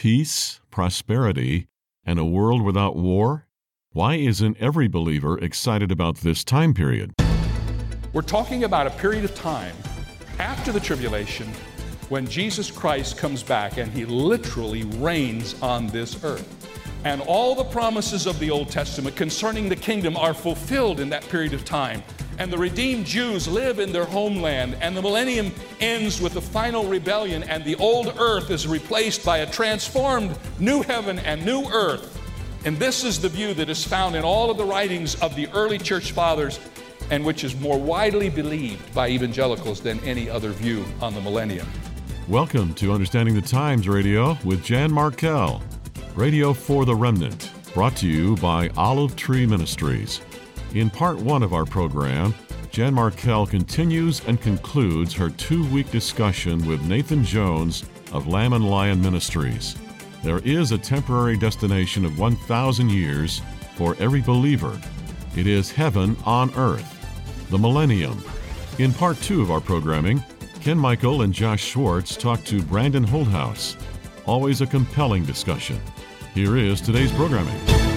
peace, prosperity, and a world without war? Why isn't every believer excited about this time period? We're talking about a period of time after the tribulation when Jesus Christ comes back and he literally reigns on this earth. And all the promises of the Old Testament concerning the kingdom are fulfilled in that period of time. And the redeemed Jews live in their homeland, and the millennium ends with the final rebellion, and the old earth is replaced by a transformed new heaven and new earth. And this is the view that is found in all of the writings of the early church fathers, and which is more widely believed by evangelicals than any other view on the millennium. Welcome to Understanding the Times Radio with Jan Markell, Radio for the Remnant, brought to you by Olive Tree Ministries. In part one of our program, Jan Markell continues and concludes her 2-week discussion with Nathan Jones of Lamb and Lion Ministries. There is a temporary destination of 1,000 years for every believer. It is heaven on earth, the millennium. In part two of our programming, Ken Michael and Josh Schwartz talk to Brandon Holthouse. Always a compelling discussion. Here is today's programming.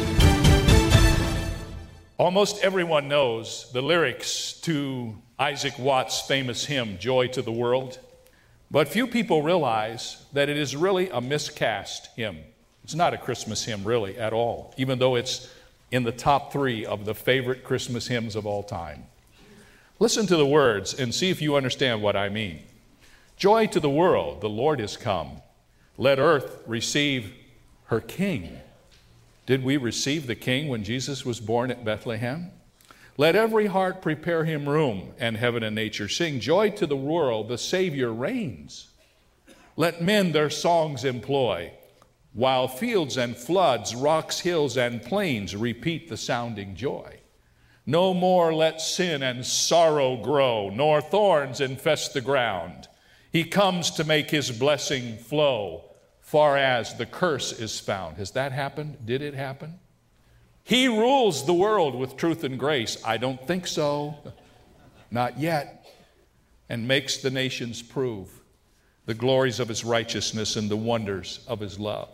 Almost everyone knows the lyrics to Isaac Watts' famous hymn, Joy to the World. But few people realize that it is really a miscast hymn. It's not a Christmas hymn really at all, even though it's in the top 3 of the favorite Christmas hymns of all time. Listen to the words and see if you understand what I mean. Joy to the world, the Lord is come. Let earth receive her King. Did we receive the King when Jesus was born at Bethlehem? Let every heart prepare him room, and heaven and nature sing. Joy to the world, the Savior reigns. Let men their songs employ, while fields and floods, rocks, hills, and plains repeat the sounding joy. No more let sin and sorrow grow, nor thorns infest the ground. He comes to make his blessing flow, far as the curse is found. Has that happened? Did it happen? He rules the world with truth and grace. I don't think so. Not yet. And makes the nations prove the glories of his righteousness and the wonders of his love.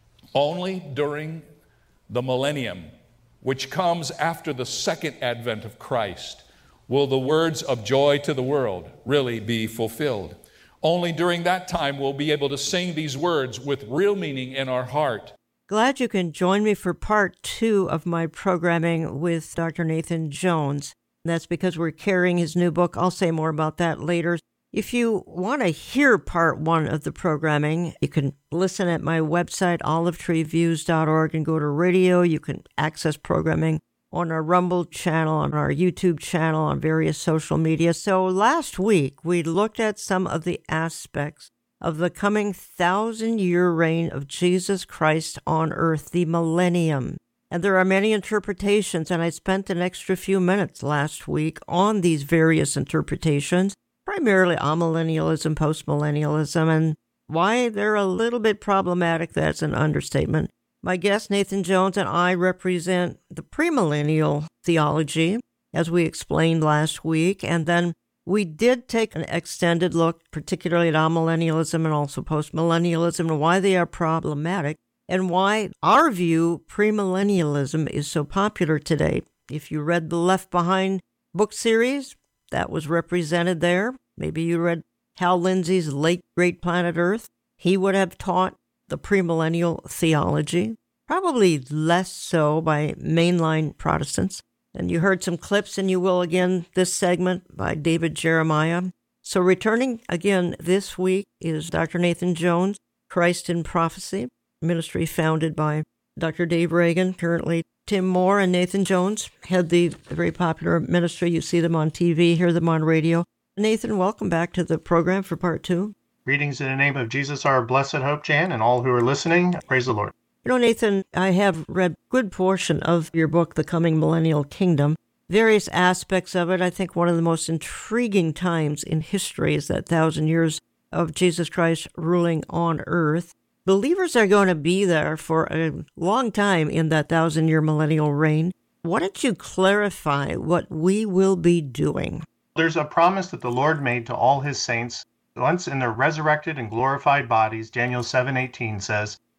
Only during the millennium, which comes after the second advent of Christ, will the words of joy to the world really be fulfilled. Only during that time we'll be able to sing these words with real meaning in our heart. Glad you can join me for part 2 of my programming with Dr. Nathan Jones. That's because we're carrying his new book. I'll say more about that later. If you want to hear part 1 of the programming, you can listen at my website, olivetreeviews.org, and go to radio. You can access programming on our Rumble channel, on our YouTube channel, on various social media. So last week, we looked at some of the aspects of the coming 1,000-year reign of Jesus Christ on earth, the millennium. And there are many interpretations, and I spent an extra few minutes last week on these various interpretations, primarily amillennialism, postmillennialism, and why they're a little bit problematic. That's an understatement. My guest, Nathan Jones, and I represent the premillennial theology, as we explained last week, and then we did take an extended look, particularly at amillennialism and also postmillennialism, and why they are problematic, and why our view, premillennialism, is so popular today. If you read the Left Behind book series, that was represented there. Maybe you read Hal Lindsey's Late Great Planet Earth. He would have taught the premillennial theology, probably less so by mainline Protestants. And you heard some clips, and you will again this segment by David Jeremiah. So returning again this week is Dr. Nathan Jones, Christ in Prophecy, ministry founded by Dr. Dave Reagan. Currently, Tim Moore and Nathan Jones head the very popular ministry. You see them on TV, hear them on radio. Nathan, welcome back to the program for part 2. Greetings in the name of Jesus, our blessed hope, Jan, and all who are listening. Praise the Lord. You know, Nathan, I have read a good portion of your book, The Coming Millennial Kingdom. Various aspects of it. I think one of the most intriguing times in history is that 1,000 years of Jesus Christ ruling on earth. Believers are going to be there for a long time in that 1,000-year millennial reign. Why don't you clarify what we will be doing? There's a promise that the Lord made to all his saints. Once in their resurrected and glorified bodies, Daniel 7:18 says,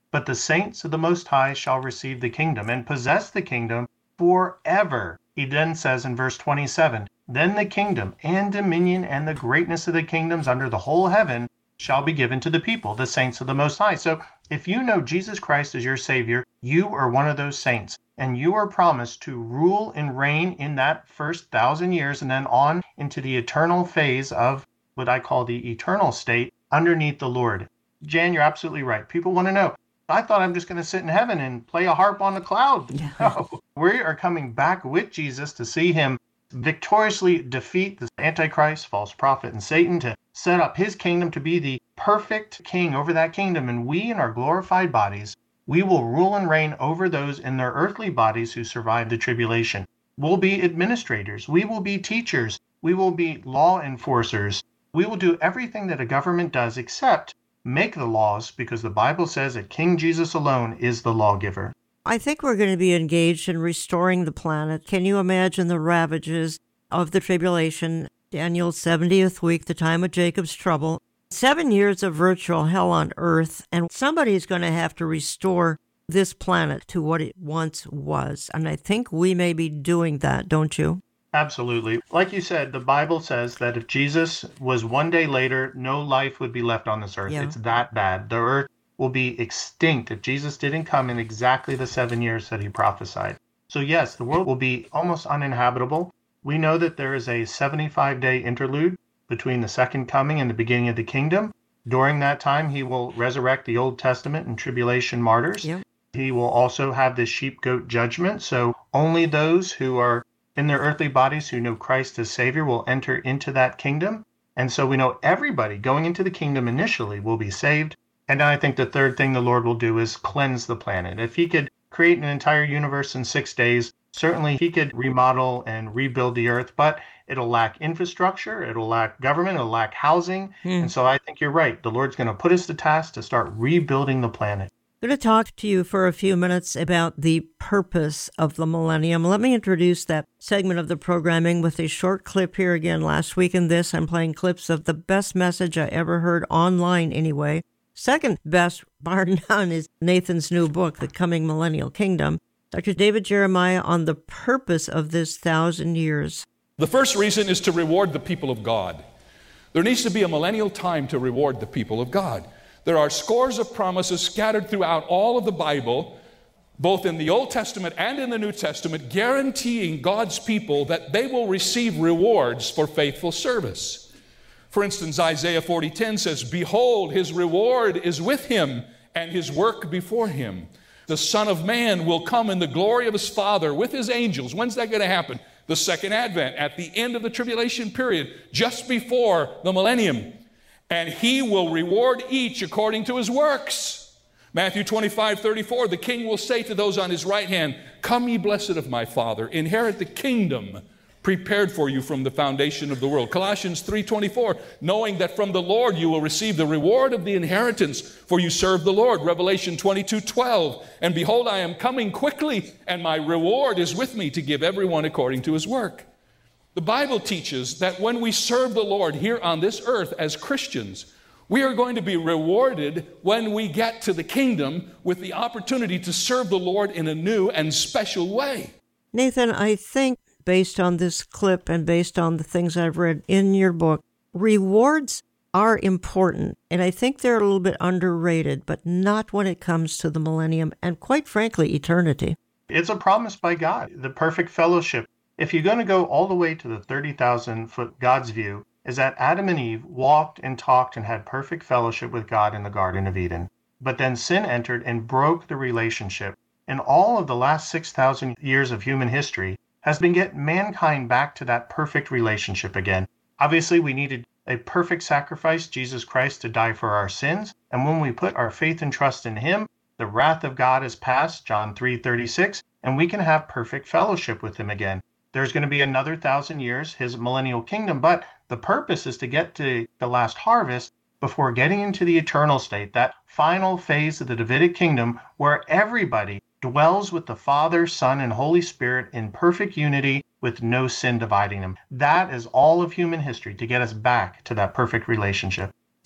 But the saints of the Most High shall receive the kingdom and possess the kingdom forever. He then says in verse 27, then the kingdom and dominion and the greatness of the kingdoms under the whole heaven shall be given to the people, the saints of the Most High. So if you know Jesus Christ as your Savior, you are one of those saints, and you are promised to rule and reign in that first 1,000 years and then on into the eternal phase of what I call the eternal state underneath the Lord. Jan, you're absolutely right. People want to know, I thought I'm just going to sit in heaven and play a harp on the cloud. Yeah. No, we are coming back with Jesus to see him victoriously defeat the Antichrist, false prophet, and Satan, to set up his kingdom to be the perfect king over that kingdom. And we, in our glorified bodies, we will rule and reign over those in their earthly bodies who survive the tribulation. We'll be administrators. We will be teachers. We will be law enforcers. We will do everything that a government does except make the laws, because the Bible says that King Jesus alone is the lawgiver. I think we're going to be engaged in restoring the planet. Can you imagine the ravages of the tribulation? Daniel's 70th week, the time of Jacob's trouble. 7 years of virtual hell on earth, and somebody's going to have to restore this planet to what it once was. And I think we may be doing that, don't you? Absolutely. Like you said, the Bible says that if Jesus was one day later, no life would be left on this earth. Yeah. It's that bad. The earth will be extinct if Jesus didn't come in exactly the 7 years that he prophesied. So yes, the world will be almost uninhabitable. We know that there is a 75-day interlude between the second coming and the beginning of the kingdom. During that time, he will resurrect the Old Testament and tribulation martyrs. Yeah. He will also have the sheep-goat judgment. So only those who are in their earthly bodies who know Christ as Savior will enter into that kingdom. And so we know everybody going into the kingdom initially will be saved. And then I think the third thing the Lord will do is cleanse the planet. If he could create an entire universe in 6 days, certainly he could remodel and rebuild the earth, but it'll lack infrastructure, it'll lack government, it'll lack housing. And so I think you're right. The Lord's going to put us to task to start rebuilding the planet. I'm going to talk to you for a few minutes about the purpose of the millennium. Let me introduce that segment of the programming with a short clip here again. Last week in this, I'm playing clips of the best message I ever heard online anyway. Second best, bar none, is Nathan's new book, The Coming Millennial Kingdom. Dr. David Jeremiah on the purpose of this 1,000 years. The first reason is to reward the people of God. There needs to be a millennial time to reward the people of God. There are scores of promises scattered throughout all of the Bible, both in the Old Testament and in the New Testament, guaranteeing God's people that they will receive rewards for faithful service. For instance, Isaiah 40:10 says, "Behold, his reward is with him, and his work before him. The Son of Man will come in the glory of his Father with his angels." When's that going to happen? The second advent, at the end of the tribulation period, just before the millennium. "And he will reward each according to his works." Matthew 25:34, "The king will say to those on his right hand, 'Come, ye blessed of my Father, inherit the kingdom prepared for you from the foundation of the world.'" Colossians 3:24, "Knowing that from the Lord you will receive the reward of the inheritance, for you serve the Lord." Revelation 22:12, "And behold, I am coming quickly, and my reward is with me to give everyone according to his work." The Bible teaches that when we serve the Lord here on this earth as Christians, we are going to be rewarded when we get to the kingdom with the opportunity to serve the Lord in a new and special way. Nathan, I think based on this clip and based on the things I've read in your book, rewards are important, and I think they're a little bit underrated, but not when it comes to the millennium and, quite frankly, eternity. It's a promise by God, the perfect fellowship. If you're going to go all the way to the 30,000-foot God's view, is that Adam and Eve walked and talked and had perfect fellowship with God in the Garden of Eden. But then sin entered and broke the relationship. And all of the last 6,000 years of human history has been get mankind back to that perfect relationship again. Obviously, we needed a perfect sacrifice, Jesus Christ, to die for our sins. And when we put our faith and trust in him, the wrath of God is past, John 3:36, and we can have perfect fellowship with him again. There's going to be another 1,000 years, his millennial kingdom, but the purpose is to get to the last harvest before getting into the eternal state, that final phase of the Davidic kingdom where everybody dwells with the Father, Son, and Holy Spirit in perfect unity with no sin dividing them. That is all of human history to get us back to that perfect relationship.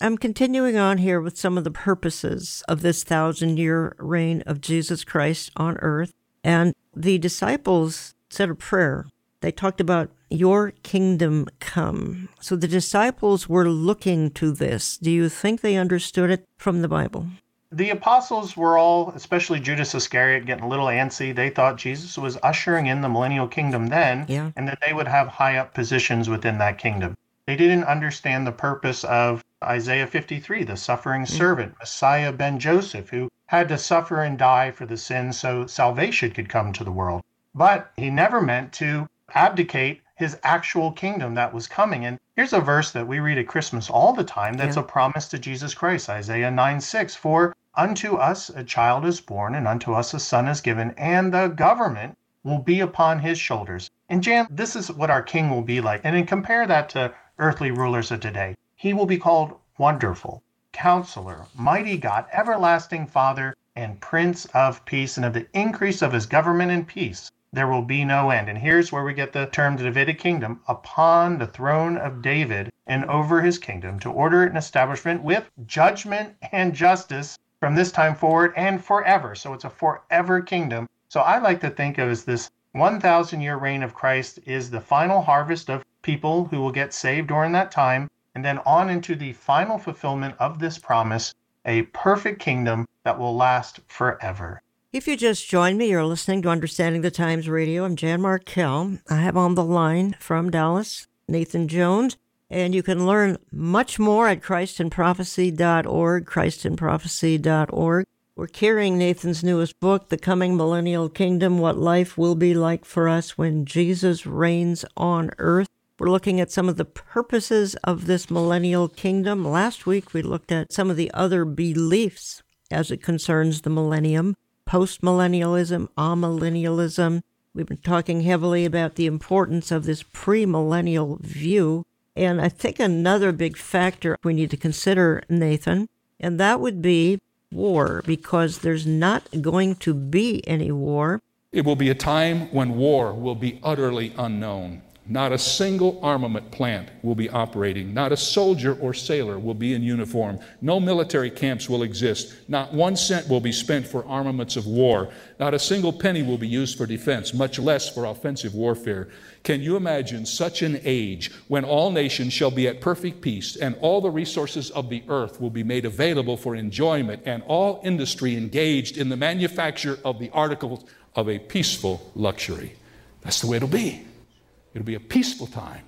I'm continuing on here with some of the purposes of this 1,000-year reign of Jesus Christ on earth. And the disciples said a prayer. They talked about your kingdom come. So the disciples were looking to this. Do you think they understood it from the Bible? The apostles were all, especially Judas Iscariot, getting a little antsy. They thought Jesus was ushering in the millennial kingdom then, and that they would have high up positions within that kingdom. They didn't understand the purpose of Isaiah 53, the suffering servant, Messiah ben Joseph, who had to suffer and die for the sins so salvation could come to the world. But he never meant to abdicate his actual kingdom that was coming. And here's a verse that we read at Christmas all the time that's a promise to Jesus Christ, Isaiah 9:6. For unto us a child is born, and unto us a son is given, and the government will be upon his shoulders. And Jan, this is what our king will be like. And then compare that to earthly rulers of today. He will be called Wonderful, Counselor, Mighty God, Everlasting Father, and Prince of Peace. And of the increase of his government and peace, there will be no end. And here's where we get the term the Davidic kingdom, upon the throne of David and over his kingdom, to order it and establishment with judgment and justice from this time forward and forever. So it's a forever kingdom. So I like to think of as this 1,000-year reign of Christ is the final harvest of people who will get saved during that time, and then on into the final fulfillment of this promise, a perfect kingdom that will last forever. If you just joined me, you're listening to Understanding the Times Radio. I'm Jan Markell. I have on the line from Dallas, Nathan Jones, and you can learn much more at christinprophecy.org, christinprophecy.org. We're carrying Nathan's newest book, The Coming Millennial Kingdom, What Life Will Be Like for Us When Jesus Reigns on Earth. We're looking at some of the purposes of this millennial kingdom. Last week, we looked at some of the other beliefs as it concerns the millennium. Post-millennialism, amillennialism. We've been talking heavily about the importance of this premillennial view. And I think another big factor we need to consider, Nathan, and that would be war, because there's not going to be any war. It will be a time when war will be utterly unknown. Not a single armament plant will be operating. Not a soldier or sailor will be in uniform. No military camps will exist. Not 1 cent will be spent for armaments of war. Not a single penny will be used for defense, much less for offensive warfare. Can you imagine such an age when all nations shall be at perfect peace and all the resources of the earth will be made available for enjoyment and all industry engaged in the manufacture of the articles of a peaceful luxury? That's the way it'll be. It'll be a peaceful time.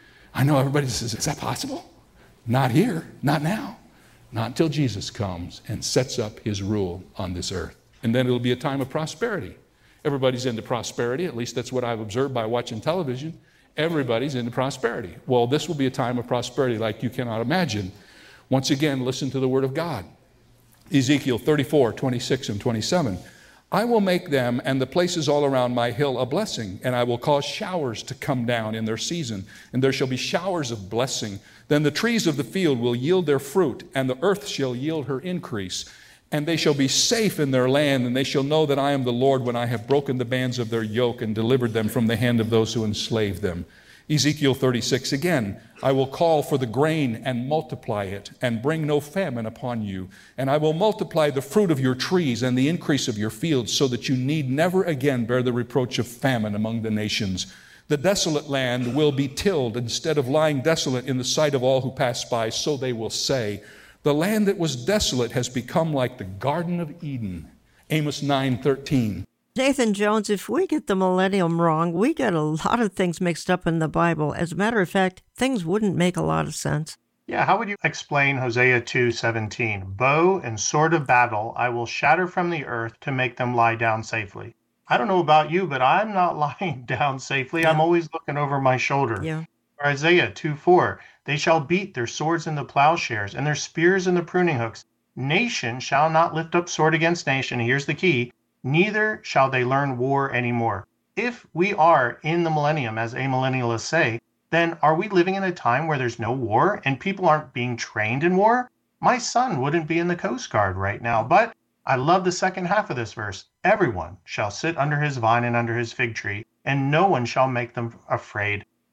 I know everybody says, is that possible? Not here, not now. Not until Jesus comes and sets up his rule on this earth. And then it'll be a time of prosperity. Everybody's into prosperity, at least that's what I've observed by watching television. Everybody's into prosperity. Well, this will be a time of prosperity like you cannot imagine. Once again, listen to the word of God. Ezekiel 34, 26 and 27. I will make them and the places all around my hill a blessing, and I will cause showers to come down in their season, and there shall be showers of blessing. Then the trees of the field will yield their fruit, and the earth shall yield her increase. And they shall be safe in their land, and they shall know that I am the Lord when I have broken the bands of their yoke and delivered them from the hand of those who enslaved them. Ezekiel 36 again, I will call for the grain and multiply it and bring no famine upon you. And I will multiply the fruit of your trees and the increase of your fields so that you need never again bear the reproach of famine among the nations. The desolate land will be tilled instead of lying desolate in the sight of all who pass by, so they will say, the land that was desolate has become like the Garden of Eden. Amos 9:13. Nathan Jones, if we get the millennium wrong, we get a lot of things mixed up in the Bible. As a matter of fact, things wouldn't make a lot of sense. Yeah, how would you explain Hosea 2:17? Bow and sword of battle I will shatter from the earth to make them lie down safely. I don't know about you, but I'm not lying down safely. Yeah. I'm always looking over my shoulder. Yeah. Or Isaiah 2:4, they shall beat their swords in the plowshares and their spears in the pruning hooks. Nation shall not lift up sword against nation. Here's the key. Neither shall they learn war anymore. If we are in the millennium, as amillennialists say, then are we living in a time where there's no war and people aren't being trained in war? My son wouldn't be in the Coast Guard right now, but I love the second half of this verse. Everyone shall sit under his vine and under his fig tree, and no one shall make them afraid.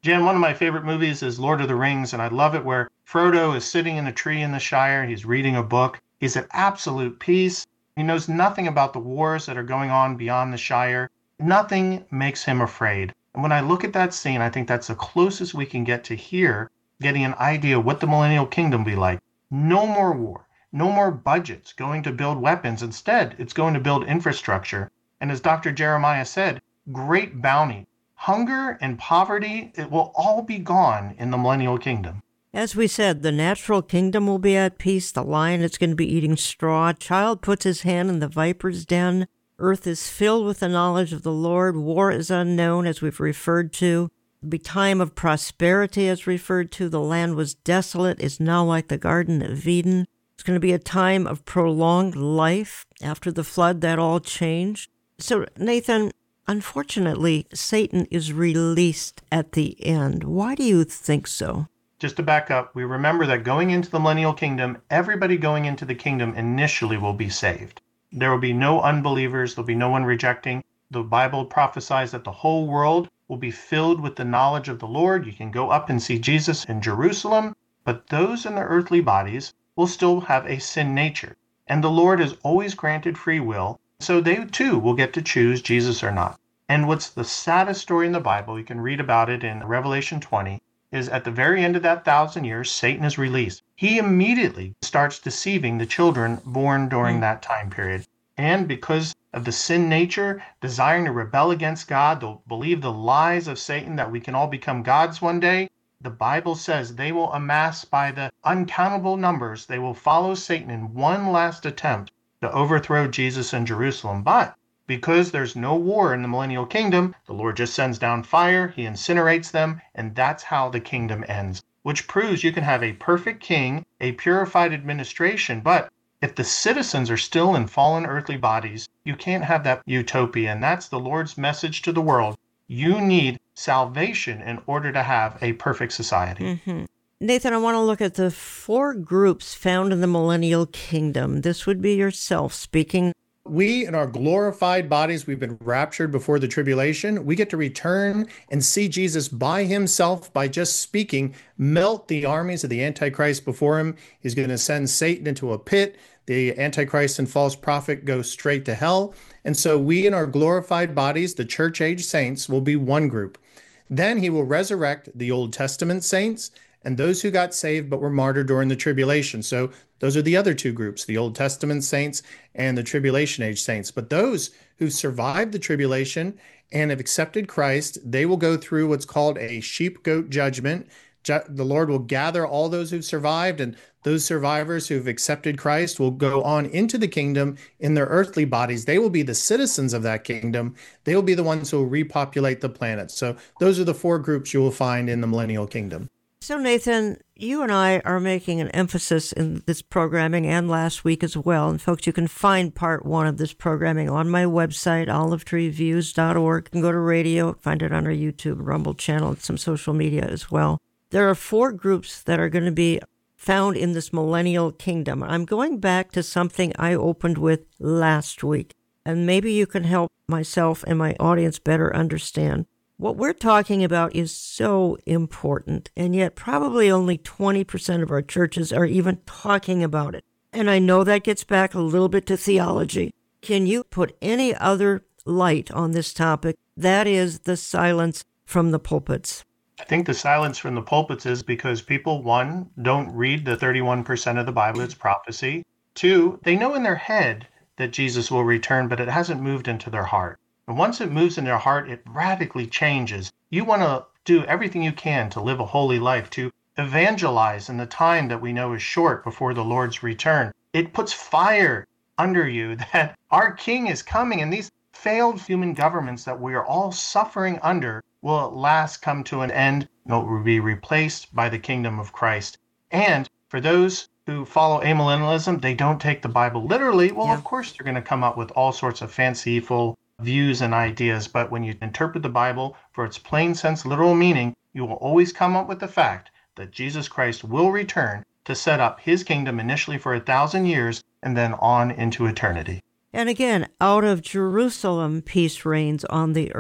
Jan, one of my favorite movies is Lord of the Rings, and I love it where Frodo is sitting in a tree in the Shire. He's reading a book. He's at absolute peace. He knows nothing about the wars that are going on beyond the Shire. Nothing makes him afraid. And when I look at that scene, I think that's the closest we can get to here, getting an idea of what the millennial kingdom will be like. No more war, no more budgets going to build weapons. Instead, it's going to build infrastructure. And as Dr. Jeremiah said, great bounty. Hunger and poverty, it will all be gone in the millennial kingdom. As we said, the natural kingdom will be at peace. The lion is going to be eating straw. Child puts his hand in the viper's den. Earth is filled with the knowledge of the Lord. War is unknown, as we've referred to. It'll be time of prosperity, as referred to. The land was desolate, is now like the Garden of Eden. It's going to be a time of prolonged life. After the flood, that all changed. So, Nathan, unfortunately, Satan is released at the end. Why do you think so? Just to back up, we remember that going into the millennial kingdom, everybody going into the kingdom initially will be saved. There will be no unbelievers. There'll be no one rejecting. The Bible prophesies that the whole world will be filled with the knowledge of the Lord. You can go up and see Jesus in Jerusalem, but those in their earthly bodies will still have a sin nature. And the Lord has always granted free will, so they too will get to choose Jesus or not. And what's the saddest story in the Bible, you can read about it in Revelation 20, is at the very end of that 1,000 years, Satan is released. He immediately starts deceiving the children born during that time period. And because of the sin nature, desiring to rebel against God, they'll believe the lies of Satan that we can all become gods one day. The Bible says they will amass by the uncountable numbers. They will follow Satan in one last attempt to overthrow Jesus in Jerusalem. But because there's no war in the millennial kingdom, the Lord just sends down fire, he incinerates them, and that's how the kingdom ends, which proves you can have a perfect king, a purified administration, but if the citizens are still in fallen earthly bodies, you can't have that utopia, and that's the Lord's message to the world. You need salvation in order to have a perfect society. Mm-hmm. Nathan, I want to look at the 4 groups found in the millennial kingdom. This would be yourself speaking. We, in our glorified bodies, we've been raptured before the tribulation. We get to return and see Jesus by himself, by just speaking, melt the armies of the Antichrist before him. He's going to send Satan into a pit. The Antichrist and false prophet go straight to hell. And so we, in our glorified bodies, the church-age saints, will be one group. Then he will resurrect the Old Testament saints and those who got saved but were martyred during the tribulation. So those are the other 2 groups, the Old Testament saints and the tribulation age saints. But those who survived the tribulation and have accepted Christ, they will go through what's called a sheep-goat judgment. The Lord will gather all those who've survived, and those survivors who've accepted Christ will go on into the kingdom in their earthly bodies. They will be the citizens of that kingdom. They will be the ones who will repopulate the planet. So those are the 4 groups you will find in the millennial kingdom. So, Nathan, you and I are making an emphasis in this programming and last week as well. And, folks, you can find part 1 of this programming on my website, olivetreeviews.org. You can go to radio, find it on our YouTube, Rumble channel, and some social media as well. There are 4 groups that are going to be found in this millennial kingdom. I'm going back to something I opened with last week, and maybe you can help myself and my audience better understand. What we're talking about is so important, and yet probably only 20% of our churches are even talking about it. And I know that gets back a little bit to theology. Can you put any other light on this topic? That is the silence from the pulpits. I think the silence from the pulpits is because people, 1, don't read the 31% of the Bible, it's prophecy. 2, they know in their head that Jesus will return, but it hasn't moved into their heart. And once it moves in their heart, it radically changes. You want to do everything you can to live a holy life, to evangelize in the time that we know is short before the Lord's return. It puts fire under you that our King is coming, and these failed human governments that we are all suffering under will at last come to an end and will be replaced by the kingdom of Christ. And for those who follow amillennialism, they don't take the Bible literally. Well, Of course, they're going to come up with all sorts of fanciful views and ideas. But when you interpret the Bible for its plain sense, literal meaning, you will always come up with the fact that Jesus Christ will return to set up his kingdom initially for 1,000 years and then on into eternity. And again, out of Jerusalem, peace reigns on the earth.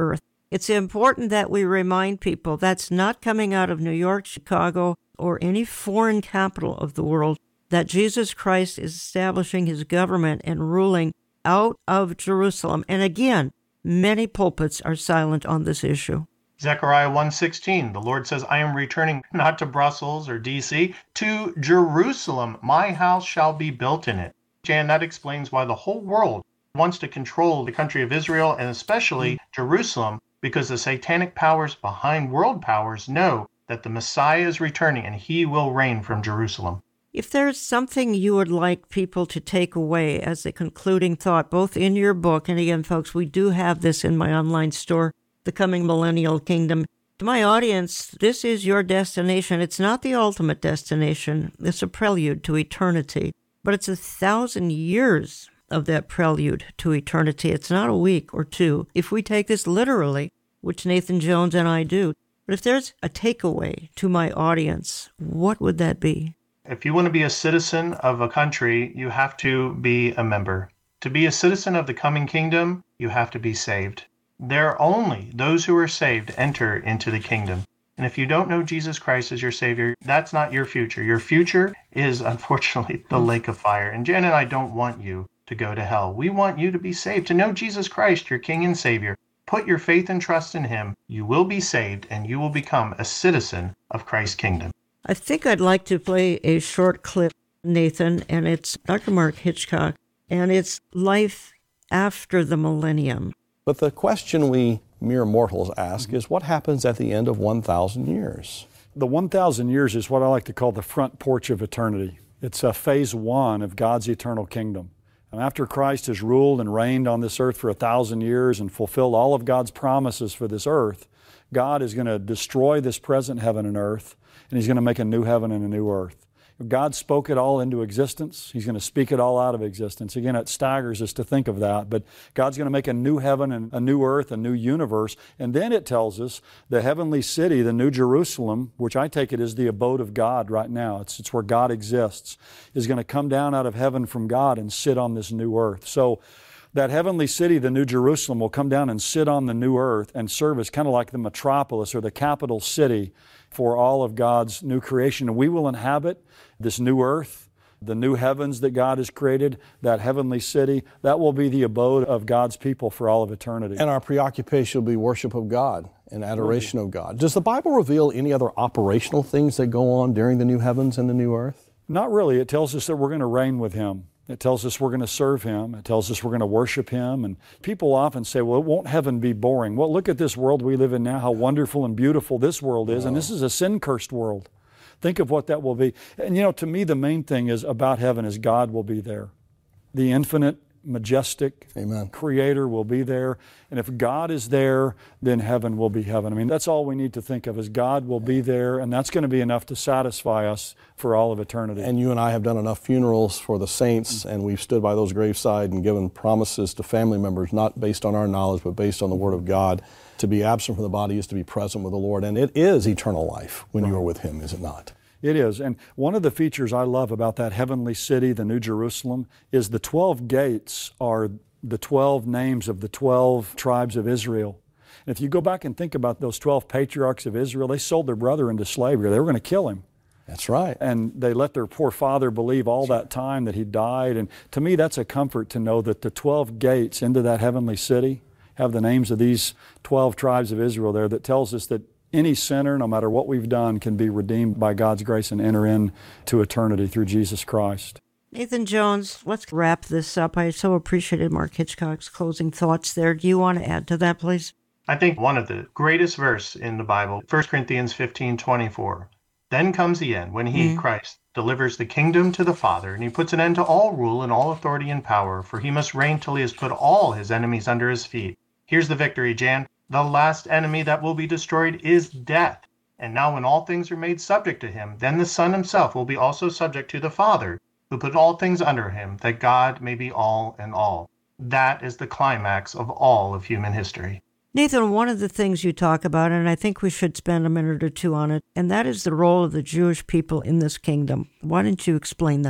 It's important that we remind people that's not coming out of New York, Chicago, or any foreign capital of the world, that Jesus Christ is establishing his government and ruling out of Jerusalem. And again, many pulpits are silent on this issue. Zechariah 1:16, the Lord says, I am returning not to Brussels or D.C., to Jerusalem. My house shall be built in it. Jan, that explains why the whole world wants to control the country of Israel and especially Jerusalem, because the satanic powers behind world powers know that the Messiah is returning and he will reign from Jerusalem. If there's something you would like people to take away as a concluding thought, both in your book, and again, folks, we do have this in my online store, The Coming Millennial Kingdom. To my audience, this is your destination. It's not the ultimate destination. It's a prelude to eternity, but it's 1,000 years of that prelude to eternity. It's not a week or two, if we take this literally, which Nathan Jones and I do. But if there's a takeaway to my audience, what would that be? If you want to be a citizen of a country, you have to be a member. To be a citizen of the coming kingdom, you have to be saved. There are only those who are saved enter into the kingdom. And if you don't know Jesus Christ as your Savior, that's not your future. Your future is, unfortunately, the lake of fire. And Jan and I don't want you to go to hell. We want you to be saved, to know Jesus Christ, your King and Savior. Put your faith and trust in him. You will be saved, and you will become a citizen of Christ's kingdom. I think I'd like to play a short clip, Nathan, and it's Dr. Mark Hitchcock, and it's life after the millennium. But the question we mere mortals ask is, what happens at the end of 1,000 years? The 1,000 years is what I like to call the front porch of eternity. It's a phase one of God's eternal kingdom. And after Christ has ruled and reigned on this earth for 1,000 years and fulfilled all of God's promises for this earth, God is going to destroy this present heaven and earth, and he's going to make a new heaven and a new earth. God spoke it all into existence. He's going to speak it all out of existence. Again, it staggers us to think of that, but God's going to make a new heaven and a new earth, a new universe. And then it tells us the heavenly city, the New Jerusalem, which I take it is the abode of God right now. It's where God exists, is going to come down out of heaven from God and sit on this new earth. So that heavenly city, the New Jerusalem, will come down and sit on the new earth and serve as kind of like the metropolis or the capital city for all of God's new creation. And we will inhabit this new earth, the new heavens that God has created, that heavenly city. That will be the abode of God's people for all of eternity. And our preoccupation will be worship of God and adoration of God. Does the Bible reveal any other operational things that go on during the new heavens and the new earth? Not really. It tells us that we're going to reign with him. It tells us we're going to serve him. It tells us we're going to worship him. And people often say, well, won't heaven be boring? Well, look at this world we live in now, how wonderful and beautiful this world is. And this is a sin-cursed world. Think of what that will be. And you know, to me, the main thing is about heaven is God will be there. The infinite, majestic Amen. Creator will be there. And if God is there, then heaven will be heaven. I mean, that's all we need to think of is God will be there, and that's going to be enough to satisfy us for all of eternity. And you and I have done enough funerals for the saints, and we've stood by those graveside and given promises to family members, not based on our knowledge, but based on the Word of God. To be absent from the body is to be present with the Lord, and it is eternal life when you are with Him, is it not? It is. And one of the features I love about that heavenly city, the New Jerusalem, is the 12 gates are the 12 names of the 12 tribes of Israel. And if you go back and think about those 12 patriarchs of Israel, they sold their brother into slavery. They were going to kill him. That's right. And they let their poor father believe all that time that he died. And to me, that's a comfort to know that the 12 gates into that heavenly city have the names of these 12 tribes of Israel there, that tells us that any sinner, no matter what we've done, can be redeemed by God's grace and enter into eternity through Jesus Christ. Nathan Jones, let's wrap this up. I so appreciated Mark Hitchcock's closing thoughts there. Do you want to add to that, please? I think one of the greatest verse in the Bible, 1 Corinthians 15:24. Then comes the end, when he, Christ, delivers the kingdom to the Father, and he puts an end to all rule and all authority and power, for he must reign till he has put all his enemies under his feet. Here's the victory, Jan. The last enemy that will be destroyed is death. And now when all things are made subject to him, then the Son himself will be also subject to the Father, who put all things under him, that God may be all in all. That is the climax of all of human history. Nathan, one of the things you talk about, and I think we should spend a minute or two on it, and that is the role of the Jewish people in this kingdom. Why don't you explain that?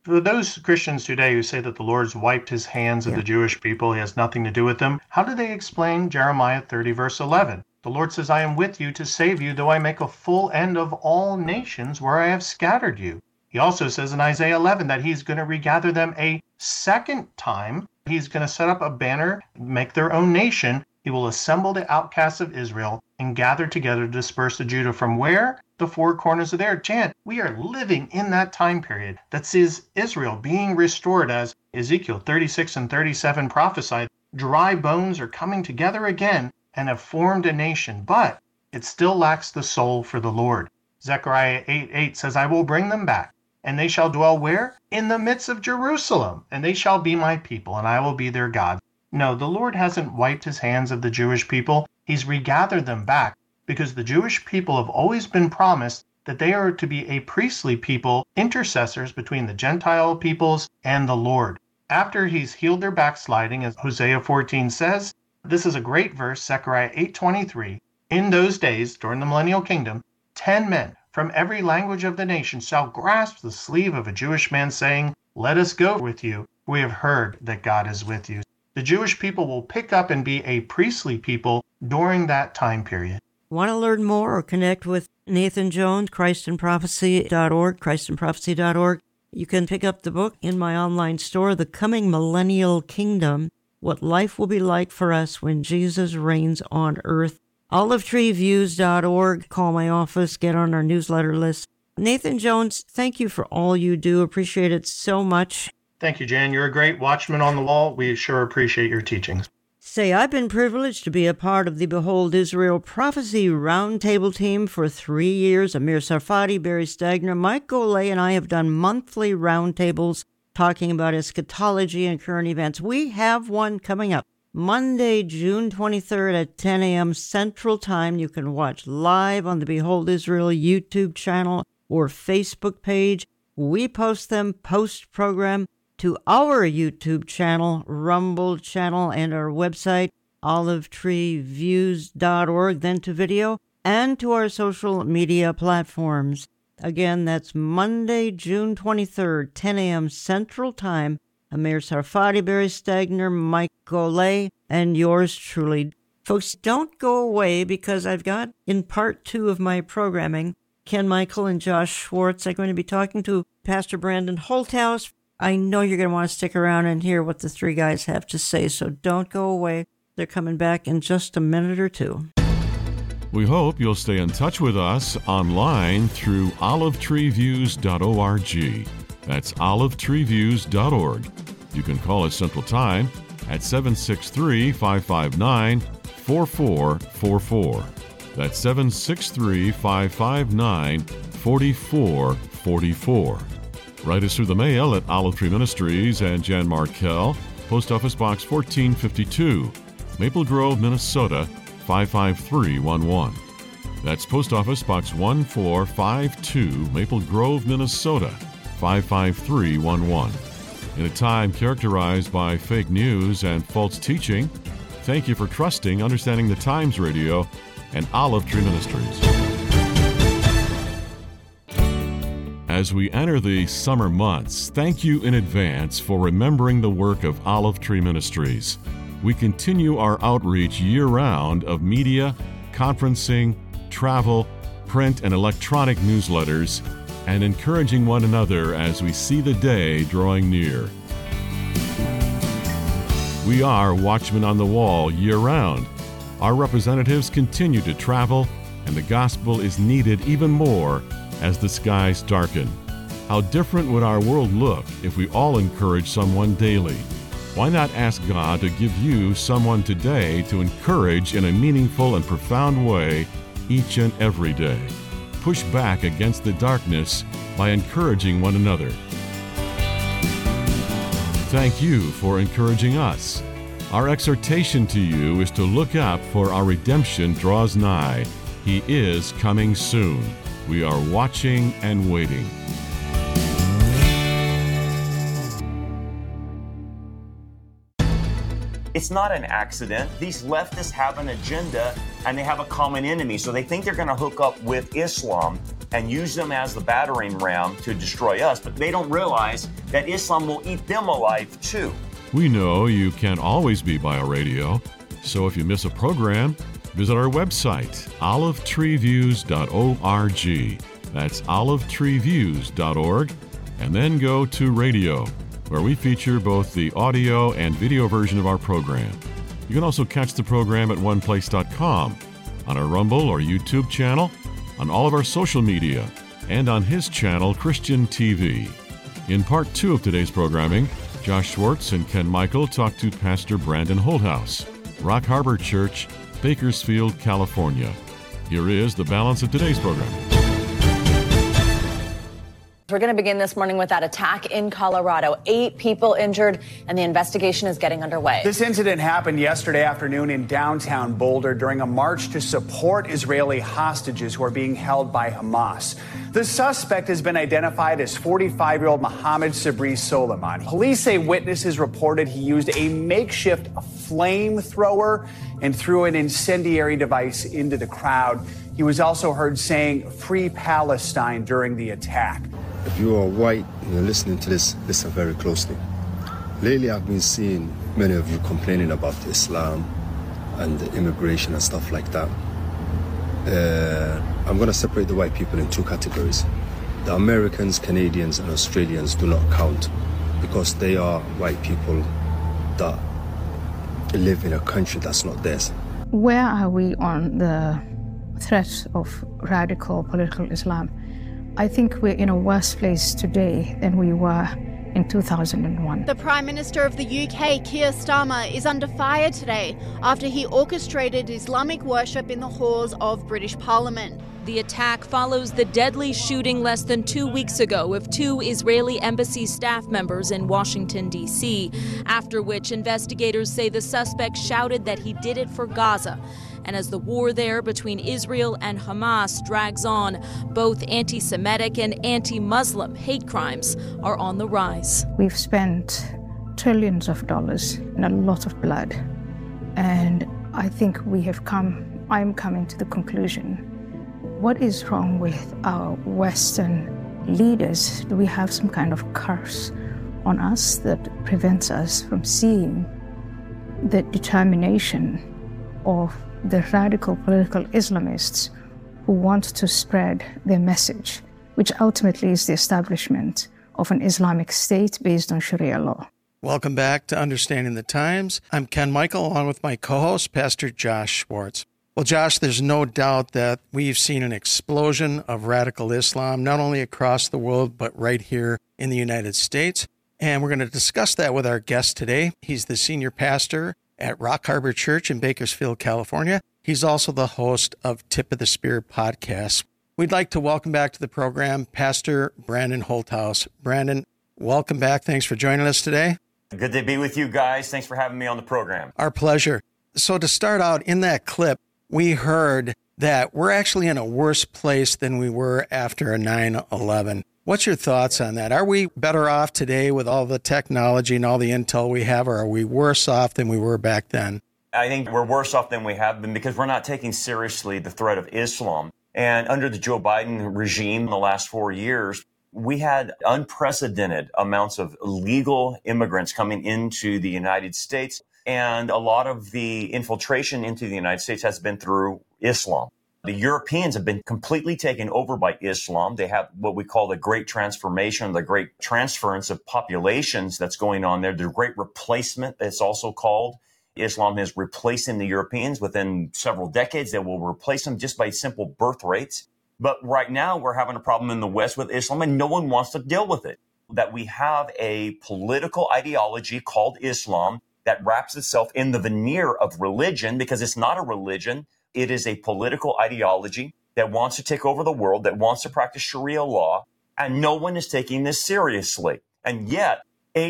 For those Christians today who say that the Lord's wiped his hands of the Jewish people, he has nothing to do with them, how do they explain Jeremiah 30, verse 11? The Lord says, I am with you to save you, though I make a full end of all nations where I have scattered you. He also says in Isaiah 11 that he's going to regather them a second time. He's going to set up a banner, make their own nation. He will assemble the outcasts of Israel and gather together to disperse the Judah from where? The four corners of their Jan. We are living in that time period that sees Israel being restored, as Ezekiel 36 and 37 prophesied. Dry bones are coming together again and have formed a nation, but it still lacks the soul for the Lord. Zechariah 8:8 says, I will bring them back, and they shall dwell where? In the midst of Jerusalem, and they shall be my people, and I will be their God. No, the Lord hasn't wiped his hands of the Jewish people. He's regathered them back, because the Jewish people have always been promised that they are to be a priestly people, intercessors between the Gentile peoples and the Lord. After he's healed their backsliding, as Hosea 14 says, this is a great verse, Zechariah 8:23. In those days, during the millennial kingdom, 10 men from every language of the nation shall grasp the sleeve of a Jewish man, saying, let us go with you. We have heard that God is with you. The Jewish people will pick up and be a priestly people during that time period. Want to learn more or connect with Nathan Jones? ChristInProphecy.org, ChristInProphecy.org. You can pick up the book in my online store, The Coming Millennial Kingdom, What Life Will Be Like for Us When Jesus Reigns on Earth. OliveTreeViews.org. Call my office, get on our newsletter list. Nathan Jones, thank you for all you do. Appreciate it so much. Thank you, Jan. You're a great watchman on the wall. We sure appreciate your teachings. Say, I've been privileged to be a part of the Behold Israel Prophecy Roundtable team for 3 years. Amir Sarfati, Barry Stagner, Mike Golay, and I have done monthly roundtables talking about eschatology and current events. We have one coming up Monday, June 23rd at 10 a.m. Central Time. You can watch live on the Behold Israel YouTube channel or Facebook page. We post them post-program to our YouTube channel, Rumble channel, and our website, olivetreeviews.org, then to video, and to our social media platforms. Again, that's Monday, June 23rd, 10 a.m. Central Time. Amir Sarfati, Barry Stagner, Mike Golay, and yours truly. Folks, don't go away, because I've got, in part 2 of my programming, Ken Michael and Josh Schwartz. I'm going to be talking to Pastor Brandon Holthouse. I know you're going to want to stick around and hear what the three guys have to say, so don't go away. They're coming back in just a minute or two. We hope you'll stay in touch with us online through olivetreeviews.org. That's olivetreeviews.org. You can call us Central Time at 763-559-4444. That's 763-559-4444. Write us through the mail at Olive Tree Ministries and Jan Markell, Post Office Box 1452, Maple Grove, Minnesota 55311. That's Post Office Box 1452, Maple Grove, Minnesota 55311. In a time characterized by fake news and false teaching, thank you for trusting Understanding the Times Radio and Olive Tree Ministries. As we enter the summer months, thank you in advance for remembering the work of Olive Tree Ministries. We continue our outreach year-round of media, conferencing, travel, print, and electronic newsletters, and encouraging one another as we see the day drawing near. We are watchmen on the wall year-round. Our representatives continue to travel, and the gospel is needed even more as the skies darken. How different would our world look if we all encourage someone daily? Why not ask God to give you someone today to encourage in a meaningful and profound way each and every day? Push back against the darkness by encouraging one another. Thank you for encouraging us. Our exhortation to you is to look up, for our redemption draws nigh. He is coming soon. We are watching and waiting. It's not an accident. These leftists have an agenda and they have a common enemy. So they think they're going to hook up with Islam and use them as the battering ram to destroy us. But they don't realize that Islam will eat them alive too. We know you can't always be by a radio, so if you miss a program, visit our website, olivetreeviews.org. That's olivetreeviews.org, and then go to radio, where we feature both the audio and video version of our program. You can also catch the program at oneplace.com, on our Rumble or YouTube channel, on all of our social media, and on his channel, Christian TV. In part 2 of today's programming, Josh Schwartz and Ken Michael talk to Pastor Brandon Holthaus, Rock Harbor Church, Bakersfield, California. Here is the balance of today's program. We're going to begin this morning with that attack in Colorado. 8 people injured, and the investigation is getting underway. This incident happened yesterday afternoon in downtown Boulder during a march to support Israeli hostages who are being held by Hamas. The suspect has been identified as 45-year-old Mohammed Sabri Soliman. Police say witnesses reported he used a makeshift flamethrower and threw an incendiary device into the crowd. He was also heard saying "Free Palestine" during the attack. If you are white and you're listening to this, listen very closely. Lately, I've been seeing many of you complaining about Islam and the immigration and stuff like that. I'm going to separate the white people in 2 categories. The Americans, Canadians, and Australians do not count because they are white people that live in a country that's not theirs. Where are we on the threat of radical political Islam? I think we're in a worse place today than we were in 2001. The Prime Minister of the UK, Keir Starmer, is under fire today after he orchestrated Islamic worship in the halls of British Parliament. The attack follows the deadly shooting less than 2 weeks ago of 2 Israeli embassy staff members in Washington, D.C., after which investigators say the suspect shouted that he did it for Gaza. And as the war there between Israel and Hamas drags on, both anti-Semitic and anti-Muslim hate crimes are on the rise. We've spent trillions of dollars and a lot of blood. And I think I'm coming to the conclusion, what is wrong with our Western leaders? Do we have some kind of curse on us that prevents us from seeing the determination of the radical political Islamists who want to spread their message, which ultimately is the establishment of an Islamic state based on Sharia law? Welcome back to Understanding the Times. I'm Ken Michael, along with my co-host, Pastor Josh Schwartz. Well, Josh, there's no doubt that we've seen an explosion of radical Islam, not only across the world, but right here in the United States. And we're going to discuss that with our guest today. He's the senior pastor at Rock Harbor Church in Bakersfield, California. He's also the host of Tip of the Spear podcast. We'd like to welcome back to the program Pastor Brandon Holthaus. Brandon, welcome back. Thanks for joining us today. Good to be with you guys. Thanks for having me on the program. Our pleasure. So to start out, in that clip, we heard that we're actually in a worse place than we were after a 9/11. What's your thoughts on that? Are we better off today with all the technology and all the intel we have, or are we worse off than we were back then? I think we're worse off than we have been because we're not taking seriously the threat of Islam. And under the Joe Biden regime in the last 4 years, we had unprecedented amounts of illegal immigrants coming into the United States. And a lot of the infiltration into the United States has been through Islam. The Europeans have been completely taken over by Islam. They have what we call the Great Transformation, the Great Transference of populations that's going on there. The Great Replacement, it's also called. Islam is replacing the Europeans within several decades. They will replace them just by simple birth rates. But right now we're having a problem in the West with Islam, and no one wants to deal with it. That we have a political ideology called Islam that wraps itself in the veneer of religion, because it's not a religion. It is a political ideology that wants to take over the world, that wants to practice Sharia law, and no one is taking this seriously. And yet,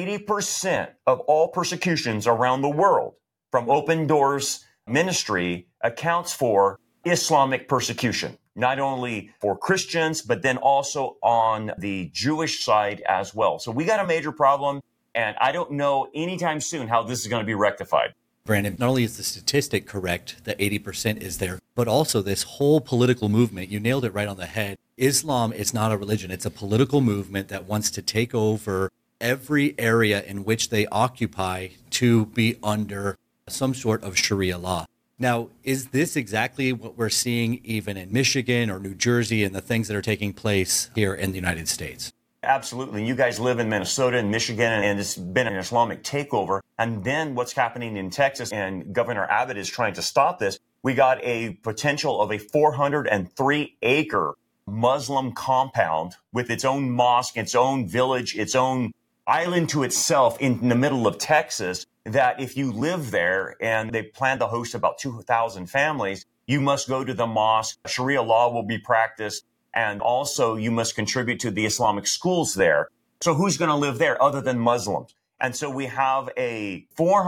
80% of all persecutions around the world from Open Doors Ministry accounts for Islamic persecution, not only for Christians, but then also on the Jewish side as well. So we got a major problem, and I don't know anytime soon how this is going to be rectified. Brandon, not only is the statistic correct that 80% is there, but also this whole political movement, you nailed it right on the head. Islam is not a religion. It's a political movement that wants to take over every area in which they occupy to be under some sort of Sharia law. Now, is this exactly what we're seeing even in Michigan or New Jersey and the things that are taking place here in the United States? Absolutely. You guys live in Minnesota and Michigan, and it's been an Islamic takeover. And then what's happening in Texas, and Governor Abbott is trying to stop this. We got a potential of a 403-acre Muslim compound with its own mosque, its own village, its own island to itself in the middle of Texas, that if you live there and they plan to host about 2,000 families, you must go to the mosque. Sharia law will be practiced. And also you must contribute to the Islamic schools there. So who's going to live there other than Muslims? And so we have a